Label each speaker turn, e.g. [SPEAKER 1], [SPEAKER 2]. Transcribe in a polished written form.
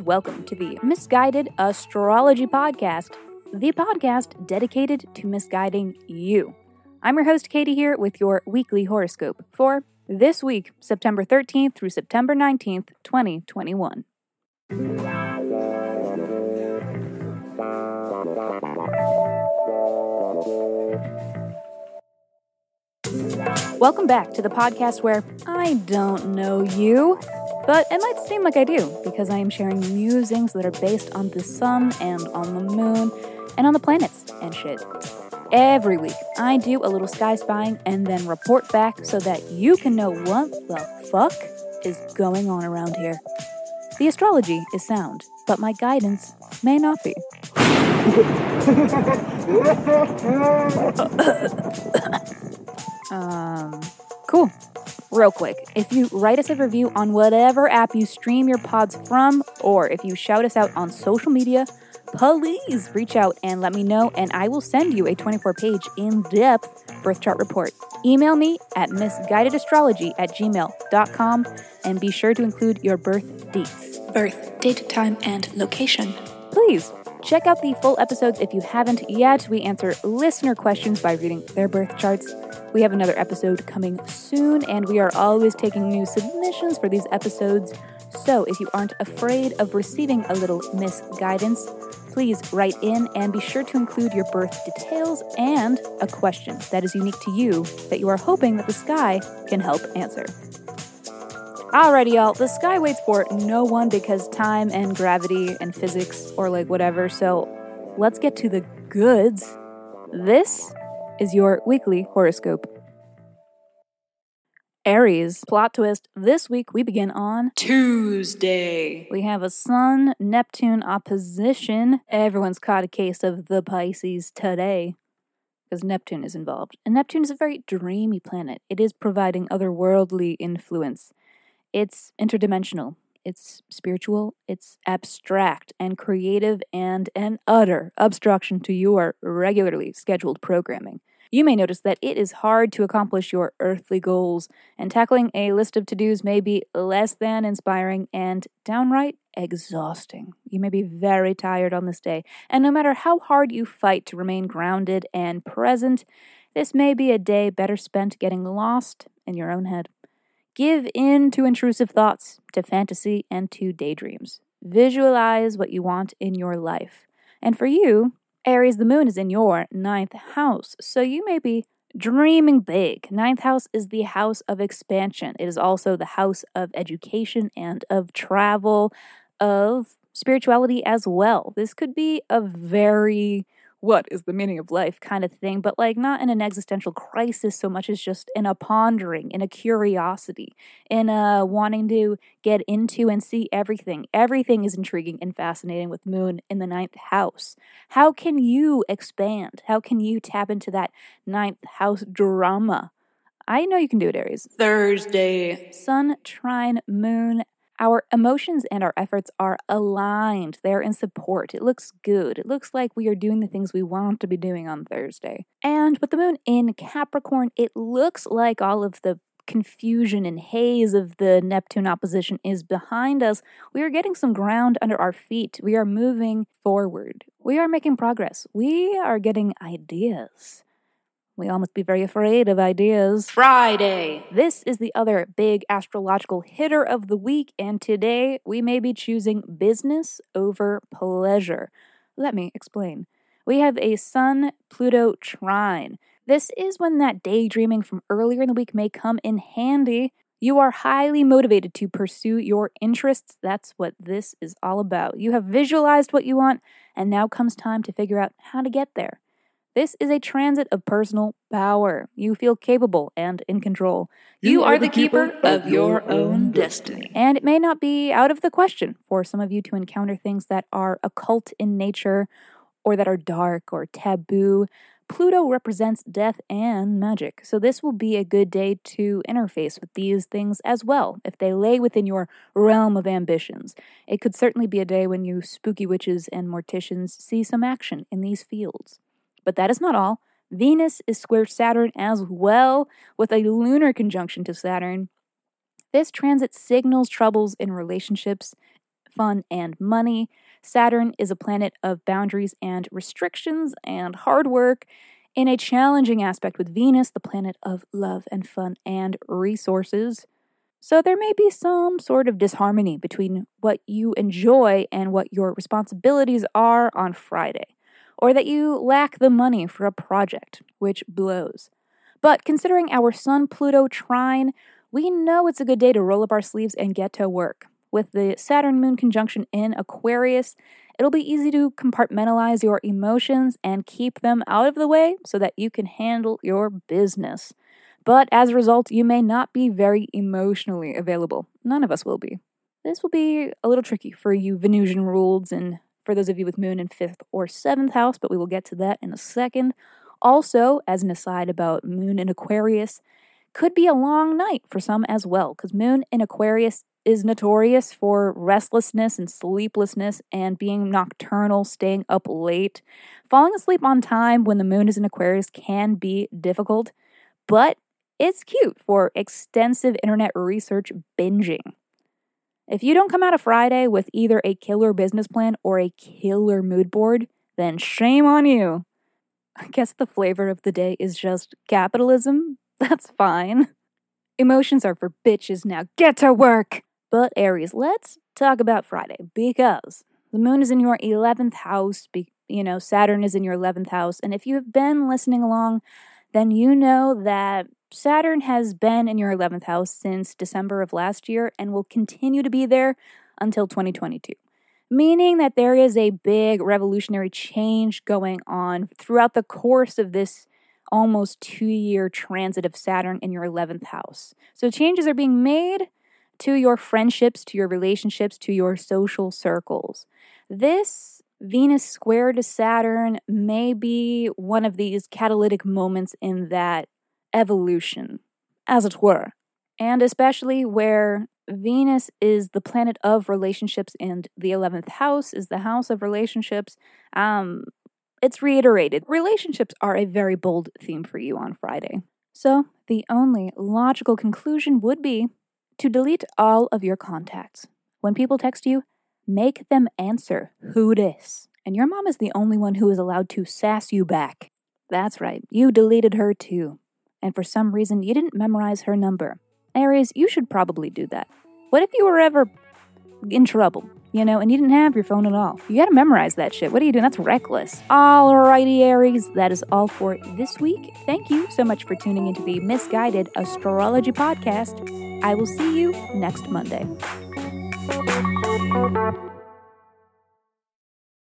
[SPEAKER 1] welcome to the Misguided Astrology Podcast, the podcast dedicated to misguiding you. I'm your host, Katie, here with your weekly horoscope for this week, September 13th through September 19th, 2021. Welcome back to the podcast where I don't know you, but it might seem like I do because I am sharing musings that are based on the sun and on the moon and on the planets and shit. Every week, I do a little sky spying and then report back so that you can know what the fuck is going on around here. The astrology is sound, but my guidance may not be. Cool. Real quick, if you write us a review on whatever app you stream your pods from, or if you shout us out on social media, please reach out and let me know, and I will send you a 24-page in-depth birth chart report. Email me at misguidedastrology@gmail.com and be sure to include your birth dates. Birth, date, time, and location. Please check out the full episodes if you haven't yet. We answer listener questions by reading their birth charts. We have another episode coming soon, and we are always taking new submissions for these episodes. So if you aren't afraid of receiving a little misguidance, please write in and be sure to include your birth details and a question that is unique to you that you are hoping that the sky can help answer. Alrighty, y'all, the sky waits for no one because time and gravity and physics or whatever, so let's get to the goods. This is your weekly horoscope. Aries, plot twist, this week we begin on Tuesday. We have a Sun-Neptune opposition. Everyone's caught a case of the Pisces today because Neptune is involved. And Neptune is a very dreamy planet. It is providing otherworldly influence. It's interdimensional. It's spiritual. It's abstract and creative and an utter obstruction to your regularly scheduled programming. You may notice that it is hard to accomplish your earthly goals, and tackling a list of to-dos may be less than inspiring and downright exhausting. You may be very tired on this day, and no matter how hard you fight to remain grounded and present, this may be a day better spent getting lost in your own head. Give in to intrusive thoughts, to fantasy, and to daydreams. Visualize what you want in your life. And for you, Aries, the moon is in your 9th house, so you may be dreaming big. 9th house is the house of expansion. It is also the house of education and of travel, of spirituality as well. This could be a very what is the meaning of life kind of thing, but not in an existential crisis so much as just in a pondering, in a curiosity, in a wanting to get into and see everything. Everything is intriguing and fascinating with moon in the 9th house. How can you expand? How can you tap into that 9th house drama? I know you can do it, Aries. Thursday, Sun trine moon. Our emotions and our efforts are aligned. They're in support. It looks good. It looks like we are doing the things we want to be doing on Thursday. And with the moon in Capricorn, it looks like all of the confusion and haze of the Neptune opposition is behind us. We are getting some ground under our feet. We are moving forward. We are making progress. We are getting ideas. We all must be very afraid of ideas. Friday. This is the other big astrological hitter of the week, and today we may be choosing business over pleasure. Let me explain. We have a Sun-Pluto trine. This is when that daydreaming from earlier in the week may come in handy. You are highly motivated to pursue your interests. That's what this is all about. You have visualized what you want, and now comes time to figure out how to get there. This is a transit of personal power. You feel capable and in control. You are the keeper of your own destiny. And it may not be out of the question for some of you to encounter things that are occult in nature or that are dark or taboo. Pluto represents death and magic, so this will be a good day to interface with these things as well, if they lay within your realm of ambitions. It could certainly be a day when you spooky witches and morticians see some action in these fields. But that is not all. Venus is square Saturn as well, with a lunar conjunction to Saturn. This transit signals troubles in relationships, fun, and money. Saturn is a planet of boundaries and restrictions and hard work, in a challenging aspect with Venus, the planet of love and fun and resources. So there may be some sort of disharmony between what you enjoy and what your responsibilities are on Friday, or that you lack the money for a project, which blows. But considering our Sun-Pluto trine, we know it's a good day to roll up our sleeves and get to work. With the Saturn-Moon conjunction in Aquarius, it'll be easy to compartmentalize your emotions and keep them out of the way so that you can handle your business. But as a result, you may not be very emotionally available. None of us will be. This will be a little tricky for you Venusian ruleds and for those of you with Moon in 5th or 7th house, but we will get to that in a second. Also, as an aside about Moon in Aquarius, could be a long night for some as well, because Moon in Aquarius is notorious for restlessness and sleeplessness and being nocturnal, staying up late. Falling asleep on time when the Moon is in Aquarius can be difficult, but it's cute for extensive internet research binging. If you don't come out of Friday with either a killer business plan or a killer mood board, then shame on you. I guess the flavor of the day is just capitalism. That's fine. Emotions are for bitches now. Get to work! But Aries, let's talk about Friday, because the Moon is in your 11th house, Saturn is in your 11th house, and if you have been listening along, then you know that Saturn has been in your 11th house since December of last year and will continue to be there until 2022. Meaning that there is a big revolutionary change going on throughout the course of this almost 2-year transit of Saturn in your 11th house. So changes are being made to your friendships, to your relationships, to your social circles. This Venus square to Saturn may be one of these catalytic moments in that evolution, as it were. And especially where Venus is the planet of relationships and the 11th house is the house of relationships, it's reiterated. Relationships are a very bold theme for you on Friday. So the only logical conclusion would be to delete all of your contacts. When people text you, make them answer, "Who dis?" And your mom is the only one who is allowed to sass you back. That's right, you deleted her too. And for some reason, you didn't memorize her number. Aries, you should probably do that. What if you were ever in trouble, and you didn't have your phone at all? You gotta memorize that shit. What are you doing? That's reckless. Alrighty, Aries, that is all for this week. Thank you so much for tuning into the Misguided Astrology Podcast. I will see you next Monday.